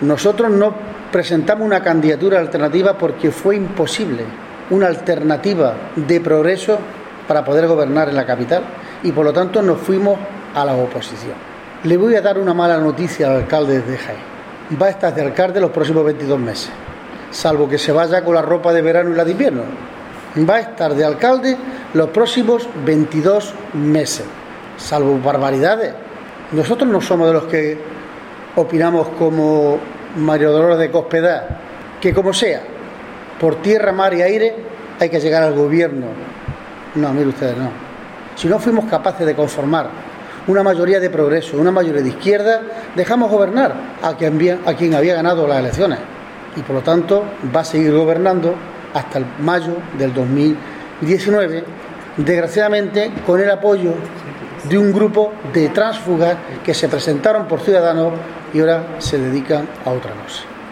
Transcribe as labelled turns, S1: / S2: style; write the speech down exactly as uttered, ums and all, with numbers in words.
S1: Nosotros no presentamos una candidatura alternativa porque fue imposible una alternativa de progreso para poder gobernar en la capital y por lo tanto nos fuimos a la oposición. Le voy a dar una mala noticia al alcalde de Jaén. Va a estar de alcalde los próximos veintidós meses, salvo que se vaya con la ropa de verano y la de invierno. Va a estar de alcalde los próximos veintidós meses, salvo barbaridades. Nosotros no somos de los que opinamos como Mario Dolores de Cospedal, que como sea, por tierra, mar y aire, hay que llegar al gobierno. No, mire ustedes, no. Si no fuimos capaces de conformar una mayoría de progreso, una mayoría de izquierda, dejamos gobernar a quien había, a quien había ganado las elecciones. Y por lo tanto va a seguir gobernando hasta el mayo del dos mil diecinueve, desgraciadamente con el apoyo de un grupo de tránsfugas que se presentaron por Ciudadanos y ahora se dedican a otra cosa.